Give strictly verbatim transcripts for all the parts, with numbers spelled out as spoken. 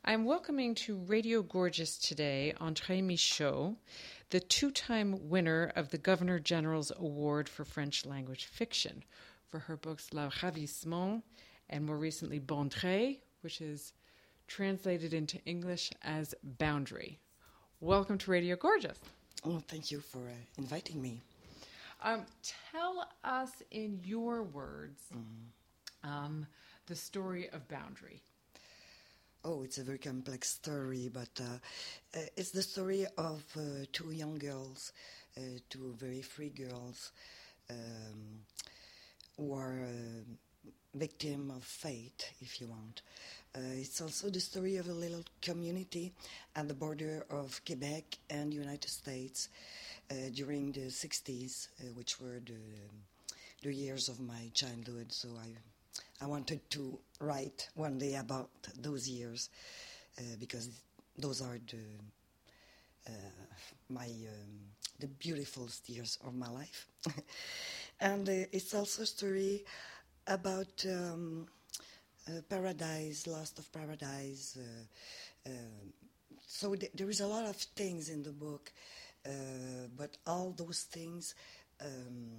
I'm welcoming to Radio Gorgeous today Andrée Michaud, the two-time winner of the Governor General's Award for French Language Fiction for her books Le Ravissement and more recently Bondrée, which is translated into English as Boundary. Welcome to Radio Gorgeous. Oh, thank you for uh, inviting me. Um, tell us in your words mm-hmm. um, the story of Boundary. Oh, it's a very complex story, but uh, uh, it's the story of uh, two young girls, uh, two very free girls, um, who are uh, victim of fate, if you want. Uh, it's also the story of a little community at the border of Quebec and United States uh, during the sixties, uh, which were the, the years of my childhood, so I... I wanted to write one day about those years uh, because those are the uh, my um, the beautiful years of my life, and uh, it's also a story about um, uh, paradise, lost of paradise. Uh, uh, so th- there is a lot of things in the book, uh, but all those things. Um,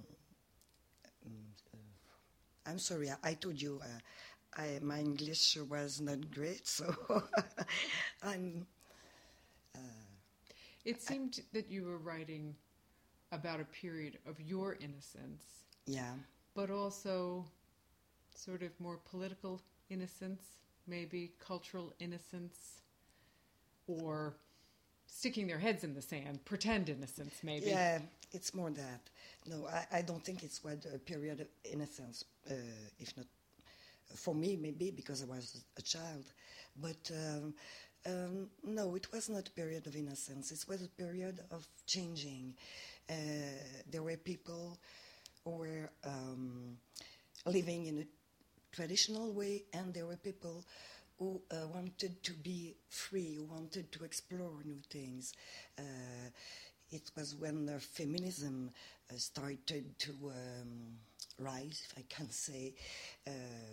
I'm sorry, I, I told you uh, I, my English was not great, so I'm... Uh, it seemed I, that you were writing about a period of your innocence. Yeah. But also sort of more political innocence, maybe cultural innocence, or sticking their heads in the sand, pretend innocence, maybe. Yeah, it's more that. No, I, I don't think it's what a period of innocence, uh, if not for me, maybe because I was a child. But um, um, no, it was not a period of innocence. It was a period of changing. Uh, there were people who were um, living in a traditional way, and there were people who uh, wanted to be free, who wanted to explore new things. Uh, it was when uh, feminism uh, started to um, rise, if I can say, uh,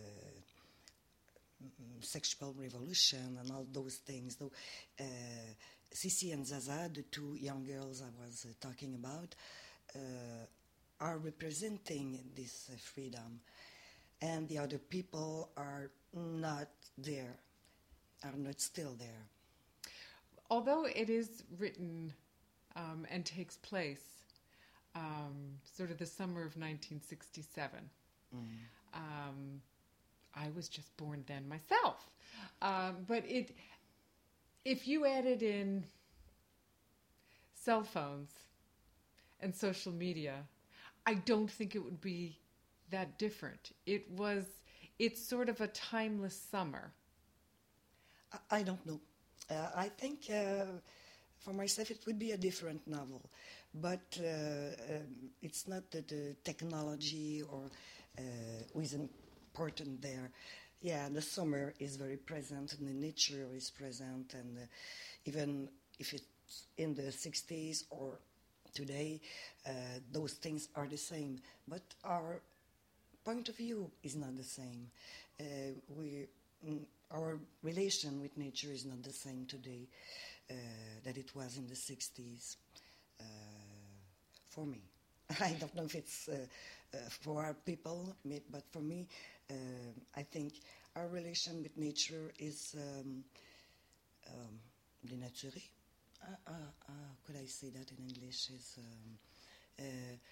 sexual revolution and all those things. So, uh, Sissi and Zaza, the two young girls I was uh, talking about, uh, are representing this uh, freedom. And the other people are not there, are not still there. Although it is written um, and takes place um, sort of the summer of nineteen sixty-seven, mm. um, I was just born then myself. Um, but it, if you added in cell phones and social media, I don't think it would be that different. It was, it's sort of a timeless summer. I, I don't know. Uh, I think uh, for myself it would be a different novel, but uh, um, it's not that the technology or uh, is important there. Yeah, the summer is very present and the nature is present, and uh, even if it's in the sixties or today, uh, those things are the same, but our point of view is not the same. Uh, we, mm, our relation with nature is not the same today uh, that it was in the sixties. Uh, for me, I don't know if it's uh, uh, for our people, but for me, uh, I think our relation with nature is um, um, dénaturé. Uh, uh, uh, could I say that in English? Is um, uh,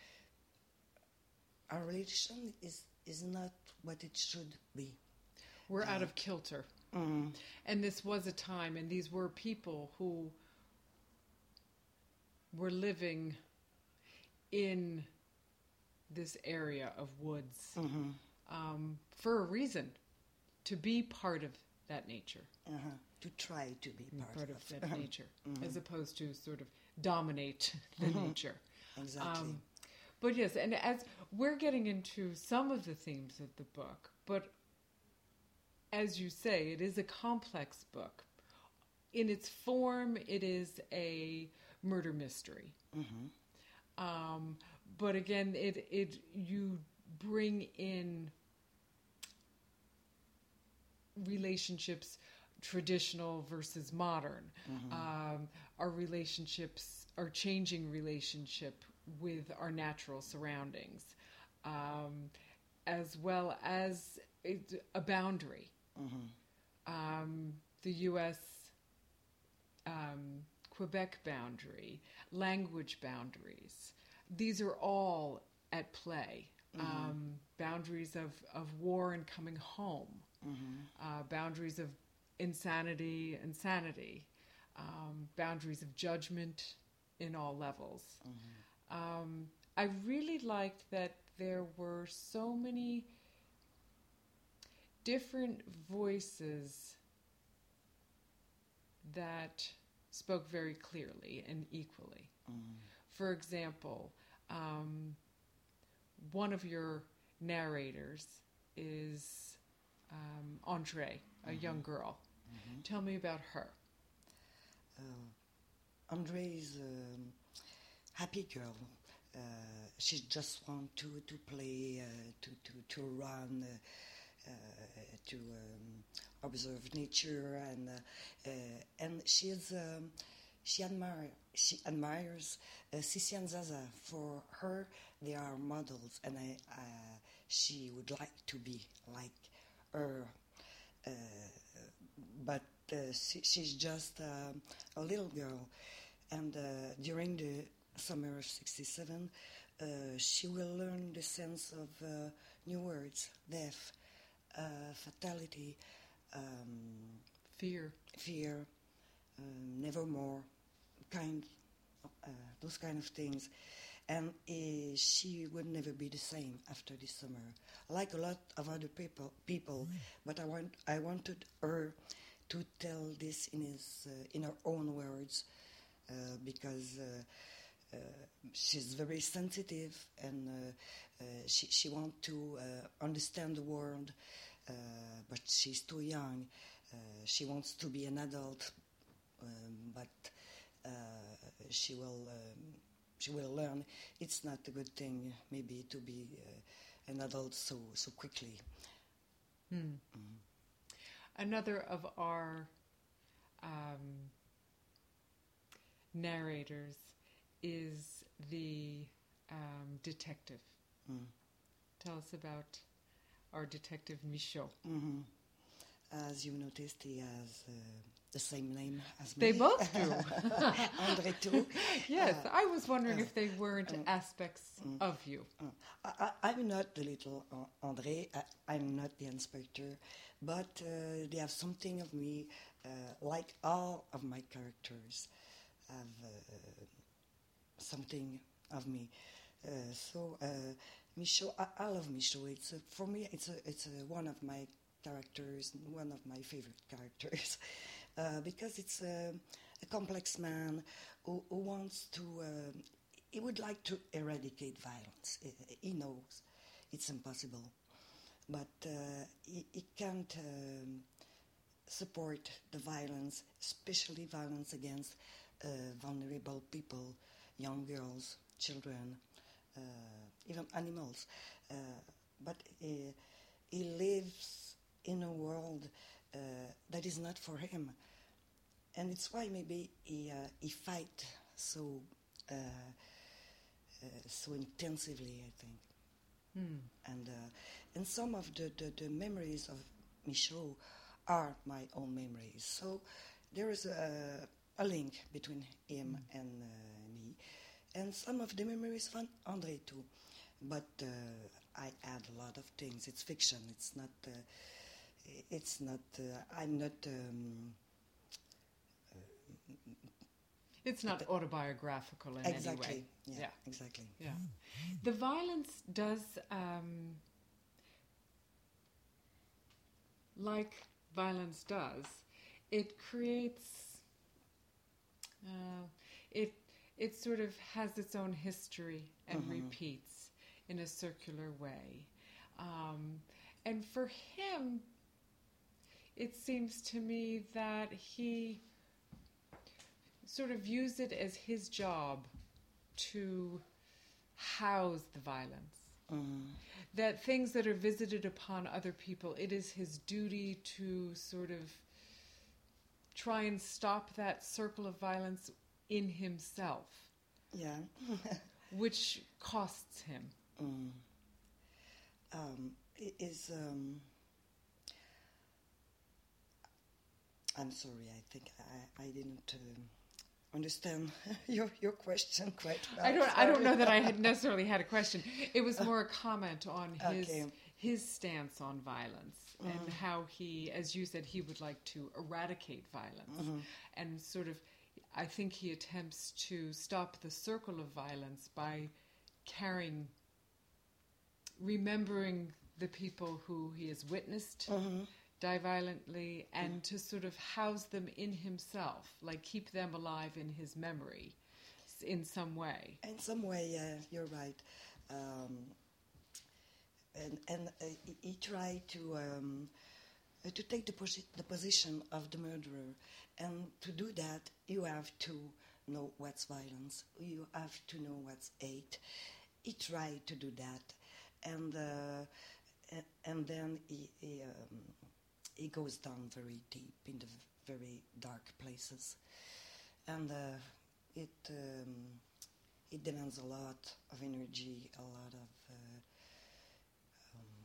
our relation is, is not what it should be. We're uh, out of kilter. Mm. And this was a time, and these were people who were living in this area of woods mm-hmm. um, for a reason, to be part of that nature. Uh-huh. To try to be part, part of, of that nature, mm-hmm. as opposed to sort of dominate the mm-hmm. nature. Exactly. Um, but yes, and as we're getting into some of the themes of the book, but as you say, it is a complex book. In its form, it is a murder mystery. Mm-hmm. Um, but again, it it you bring in relationships traditional versus modern, Mm-hmm. um, our relationships, our changing relationship with our natural surroundings, um, as well as it, a boundary. Mm-hmm. Um, the U S um, Quebec boundary, language boundaries. These are all at play. Mm-hmm. Um, boundaries of, of war and coming home. Mm-hmm. Uh, boundaries of insanity and sanity. Um, boundaries of judgment in all levels. Mm-hmm. Um, I really liked that there were so many different voices that spoke very clearly and equally. Mm-hmm. For example, um, one of your narrators is um, Andre, a Mm-hmm. young girl. Mm-hmm. Tell me about her. Uh, Andre is a happy girl. Uh, she just wants to to play, uh, to to to run, uh, uh, to um, observe nature, and uh, uh, and she is um, she admire she admires uh, Sissi and Zaza. For her, they are models, and I, uh, she would like to be like her. Uh, but uh, she, she's just uh, a little girl, and uh, during the summer of sixty-seven, uh, she will learn the sense of uh, new words: death, uh, fatality, um, Fear. fear, um, nevermore, kind, uh, those kind of things. And uh, she would never be the same after this summer, like a lot of other people. People, but I want I wanted her to tell this in his uh, in her own words, uh, because uh, uh, she's very sensitive, and uh, uh, she she wants to uh, understand the world, uh, but she's too young. Uh, she wants to be an adult, um, but uh, she will. Um, She will learn it's not a good thing, maybe, to be uh, an adult so so quickly. Hmm. Mm. Another of our um, narrators is the um, detective. Mm. Tell us about our detective Michaud. Mm-hmm. As you noticed, he has uh, the same name as me. They both do. Andre too. Yes, Uh, I was wondering uh, if they weren't um, aspects mm. of you. Uh, I, I, I'm not the little uh, Andre. I, I'm not the inspector, but uh, they have something of me, uh, like all of my characters have uh, something of me. Uh, so uh, Michaud, I, I love Michaud. It's a, for me, it's a, it's a, one of my characters, one of my favorite characters, uh, because it's a, a complex man who, who wants to. Uh, he would like to eradicate violence. He, he knows it's impossible, but uh, he, he can't um, support the violence, especially violence against uh, vulnerable people, young girls, children, uh, even animals. Uh, but he, he lives in a world uh, that is not for him, and it's why maybe he uh, he fight so uh, uh, so intensively, I think. Hmm. And uh, and some of the, the, the memories of Michaud are my own memories. So there is a, a link between him Mm. and uh, me, and some of the memories of Andre too. But uh, I add a lot of things. It's fiction. It's not. Uh, it's not. Uh, I'm not. Um, It's not autobiographical in exactly. any way. Yeah, Yeah. Exactly. Yeah. The violence does, um, like violence does, it creates, uh, it it sort of has its own history and Mhm. repeats in a circular way. Um, and for him, it seems to me that he sort of views it as his job to house the violence. Mm. That things that are visited upon other people, it is his duty to sort of try and stop that circle of violence in himself. Yeah. Which costs him. Mm. Um, it is. Um, I'm sorry. I think I, I didn't uh, understand your your question quite well. I don't. Sorry. I don't know that I had necessarily had a question. It was more a comment on his Okay. his stance on violence Mm-hmm. and how he, as you said, he would like to eradicate violence, Mm-hmm. and sort of. I think he attempts to stop the circle of violence by carrying, remembering the people who he has witnessed Mm-hmm. die violently, and to sort of house them in himself, like keep them alive in his memory s- in some way. In some way, yeah, you're right. Um, and and uh, he, he tried to um, uh, to take the, posi- the position of the murderer, and to do that, you have to know what's violence. You have to know what's hate. He tried to do that, and uh, a- and then he he, um, he goes down very deep in the v- very dark places, and uh, it. Um, It demands a lot of energy, a lot of, uh, um,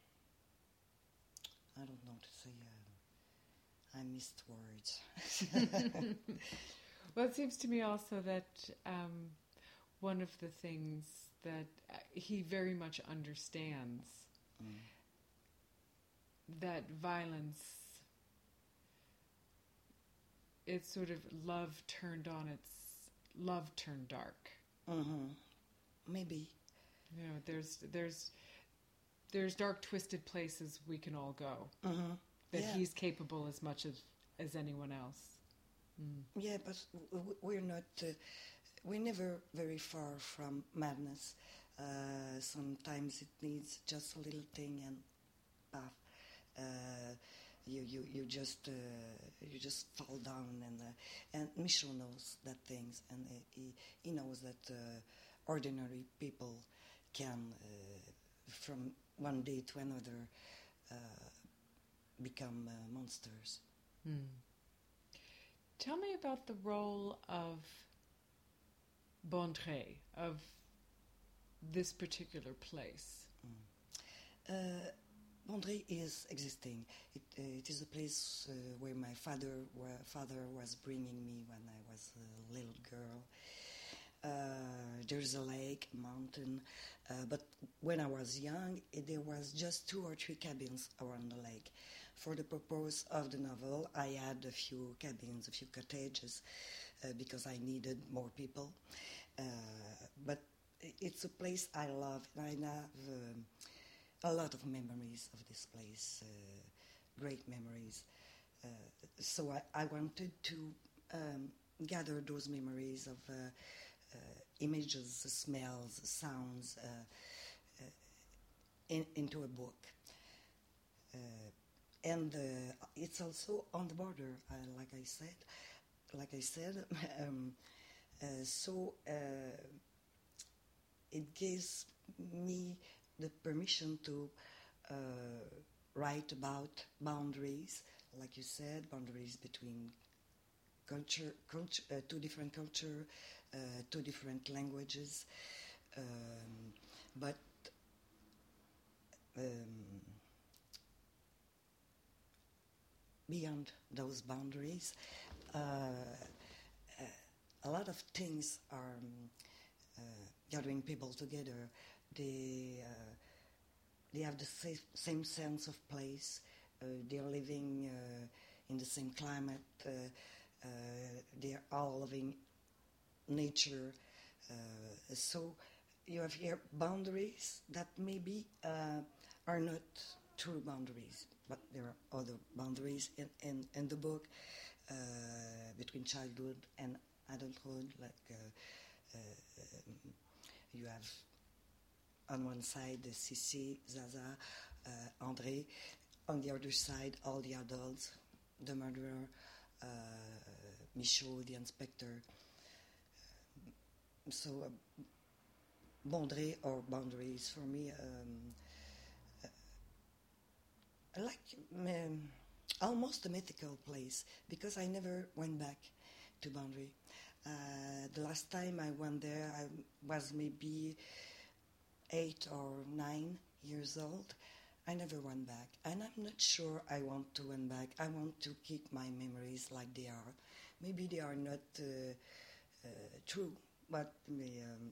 I don't know to say, uh, I missed words. Well, it seems to me also that um, one of the things that uh, he very much understands Mm. that violence, it's sort of love turned on, it's love turned dark. Mm-hmm. Maybe. You know, there's there's there's dark, twisted places we can all go Mm-hmm. that Yeah. he's capable as much as as anyone else. Mm. Yeah, but w- w- we're not, uh, we're never very far from madness. Uh, sometimes it needs just a little thing and paf, uh, you you you just uh, you just fall down, and uh, and Michel knows that things, and uh, he he knows that uh, ordinary people can uh, from one day to another uh, become uh, monsters. Mm. Tell me about the role of Bondrée, of this particular place. Uh, Bondrée is existing. It, uh, it is a place uh, where my father wa- father was bringing me when I was a little girl. Uh, there's a lake, a mountain, uh, but when I was young, it, there was just two or three cabins around the lake. For the purpose of the novel, I had a few cabins, a few cottages, uh, because I needed more people. Uh, but it's a place I love, and I have um, a lot of memories of this place, uh, great memories. Uh, so I, I wanted to um, gather those memories of uh, uh, images, smells, sounds uh, uh, in, into a book. Uh, and uh, it's also on the border, uh, like I said. Like I said, um, uh, so uh, it gives me the permission to uh, write about boundaries, like you said, boundaries between culture, culture uh, two different culture, uh, two different languages, um, but um, beyond those boundaries, uh, uh, a lot of things are um, uh, gathering people together. They uh, they have the same, same sense of place. Uh, they're living uh, in the same climate. Uh, uh, they're all living nature. Uh, so you have here boundaries that maybe uh, are not true boundaries, but there are other boundaries in, in, in the book uh, between childhood and adulthood. Like uh, uh, um, you have on one side Sissi, Zaza, uh, André. On the other side, all the adults, the murderer, uh, Michaud, the inspector. So, uh, Bondrée or boundaries for me. Um, uh, I like um, almost a mythical place because I never went back to Boundary. Uh, the last time I went there, I was maybe eight or nine years old. I never went back, and I'm not sure I want to went back. I want to keep my memories like they are. Maybe they are not uh, uh, true, but um,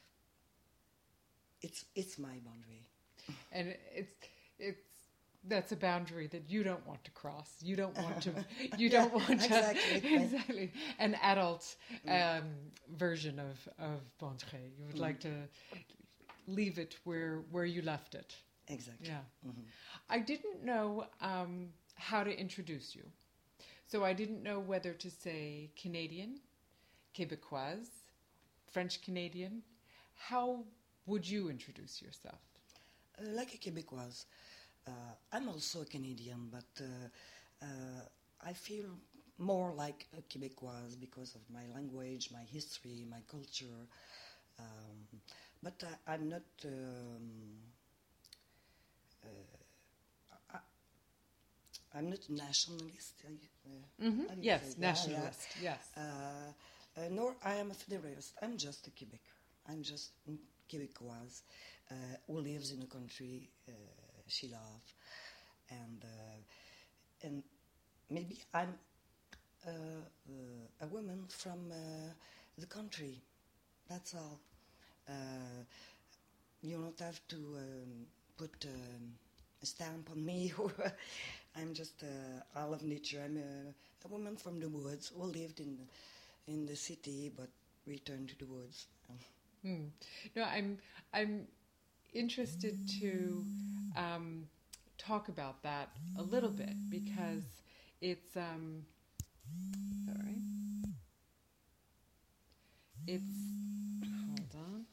it's it's my boundary. And it's it's that's a boundary that you don't want to cross. You don't want to. You Yeah, don't want to. exactly. Exactly. An adult um, version of of Boundary. You would like to leave it where where you left it. Exactly. Yeah. Mhm. I didn't know um, how to introduce you, so I didn't know whether to say Canadian, Québécoise, French Canadian. How would you introduce yourself? Uh, like a Québécoise. Uh, I'm also a Canadian, but uh, uh, I feel more like a Québécoise because of my language, my history, my culture. Um, but I, I'm not. Um, uh, I, I'm not a nationalist. I, uh, Mm-hmm. how do you Yes, say that? nationalist. Yes. Yeah. Uh, uh, nor I am a federalist. I'm just a Quebecer. I'm just a Québécoise uh, who lives in a country uh, she loves, and uh, and maybe I'm uh, uh, a woman from uh, the country. That's all. Uh, you don't have to um, put um, a stamp on me. I'm just uh, I love nature. I'm a, a woman from the woods who lived in the, in the city but returned to the woods. Hmm. No, I'm I'm interested to um, talk about that a little bit because it's um, sorry, it's hold on.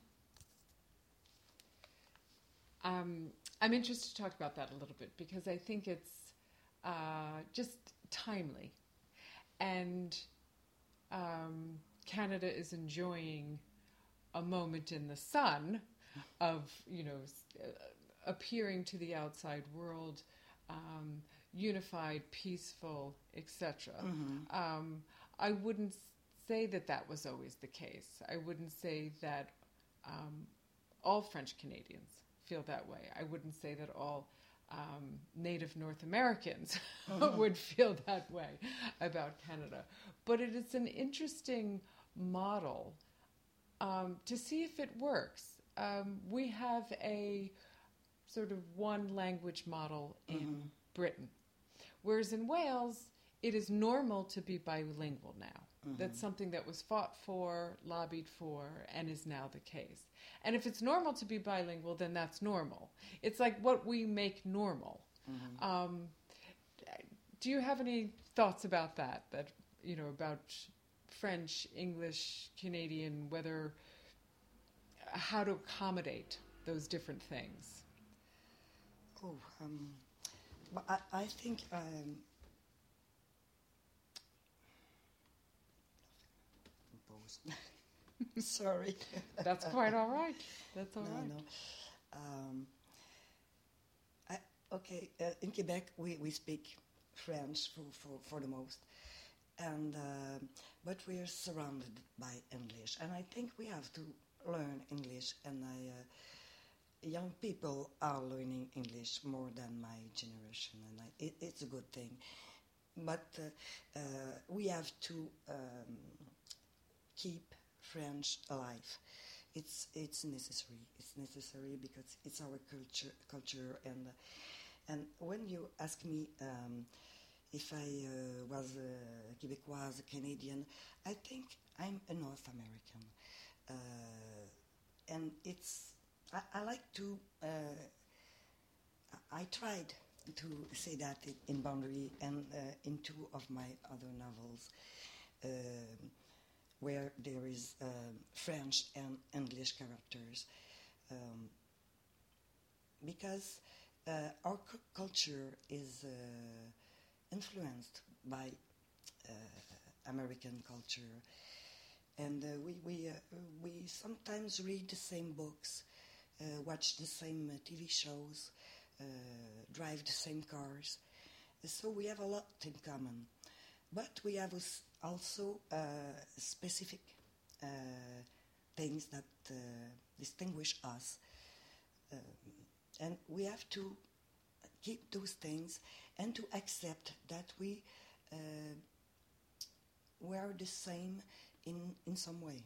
Um, I'm interested to talk about that a little bit because I think it's uh, just timely, and um, Canada is enjoying a moment in the sun of, you know, uh, appearing to the outside world, um, unified, peaceful, et cetera. Mm-hmm. Um, I wouldn't say that that was always the case. I wouldn't say that um, all French Canadians feel that way. I wouldn't say that all um, Native North Americans Mm-hmm. would feel that way about Canada. But it is an interesting model um, to see if it works. Um, we have a sort of one language model in Mm-hmm. Britain, whereas in Wales, it is normal to be bilingual now. Mm-hmm. That's something that was fought for, lobbied for, and is now the case. And if it's normal to be bilingual, then that's normal. It's like what we make normal. Mm-hmm. Um, do you have any thoughts about that? That, you know, about French, English, Canadian, whether how to accommodate those different things? Oh, um, but I, I think um, sorry. That's quite all right. That's all no, right. no. Um, I, okay, uh, in Quebec we, we speak French for, for, for the most, and uh, but we are surrounded by English, and I think we have to learn English, and I. Uh, Young people are learning English more than my generation, and I, it, it's a good thing. But uh, uh, we have to um, keep French alive. It's it's necessary. It's necessary because it's our culture, culture, and uh, and when you ask me um, if I uh, was a Québécoise, a Canadian, I think I'm a North American, uh, and it's. I, I like to, uh, I tried to say that in Boundary and uh, in two of my other novels uh, where there is uh, French and English characters. Um, because uh, our cu- culture is uh, influenced by uh, American culture. And uh, we, we, uh, we sometimes read the same books, Uh, watch the same uh, T V shows, uh, drive the same cars, So we have a lot in common. But we have also uh, specific uh, things that uh, distinguish us. Um, and we have to keep those things and to accept that we, uh, we are the same in, in some way.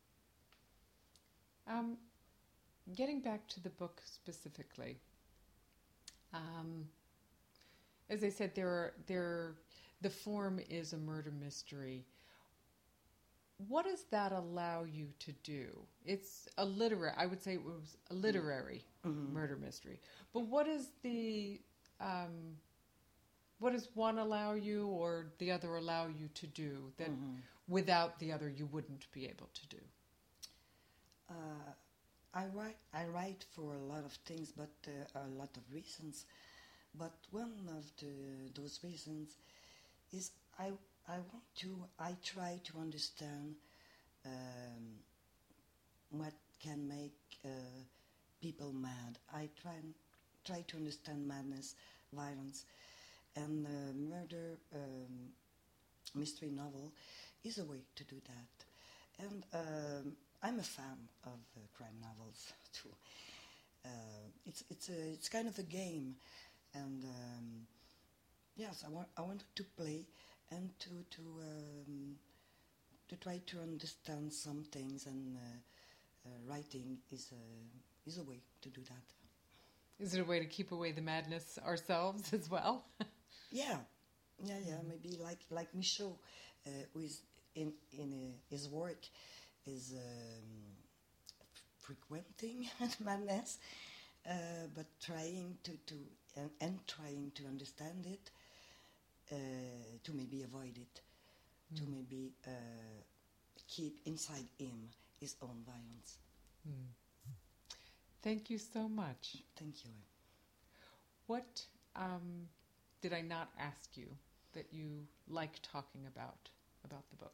Um, getting back to the book specifically, um, as I said, there are, there, the form is a murder mystery. What does that allow you to do? It's a literary, I would say it was a literary mm-hmm. murder mystery. But what is the, um, what does one allow you or the other allow you to do that mm-hmm. without the other you wouldn't be able to do? Uh, I write, I write for a lot of things, but uh, a lot of reasons. But one of the, those reasons is I I want to, I try to understand um, what can make uh, people mad. I try try to understand madness, violence, and uh, murder um, mystery novel is a way to do that. And um, I'm a fan of uh, crime novels too. Uh, it's it's a it's kind of a game, and um, yes, I want I wanted to play and to to um, to try to understand some things, and uh, uh, writing is a is a way to do that. Is it a way to keep away the madness ourselves as well? yeah, yeah, yeah. Maybe like like Michaud, uh, who is in in uh, his work is um, frequenting madness, uh, but trying to to and, and trying to understand it. Uh, to maybe avoid it, mm. to maybe uh, keep inside him his own violence. Mm. Thank you so much. Thank you. What um, did I not ask you that you like talking about, about the book?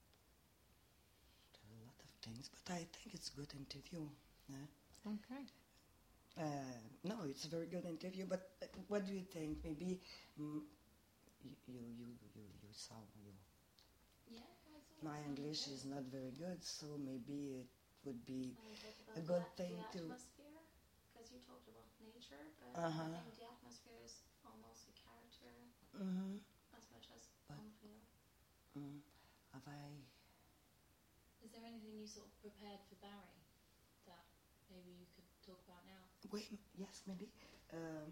There are a lot of things, but I think it's a good interview. Yeah? Okay. Uh, no, it's a very good interview, but uh, what do you think? Maybe... Mm, You, you, you, you saw you. Yeah, my English is not very good, so maybe it would be a the, good thing the to. Atmosphere, because you talked about nature, but uh-huh. I think the atmosphere is almost a character mm-hmm. as much as but, Unreal. Mm, have I? Is there anything you sort of prepared for Barry that maybe you could talk about now? Wait, yes, maybe. Um,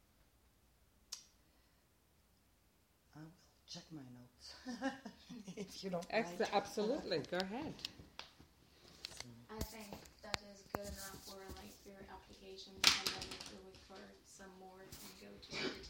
I will check my notes if you don't Ex- mind. Absolutely, go ahead. So. I think that is good enough for like your application, and then if you look for some more, you can go to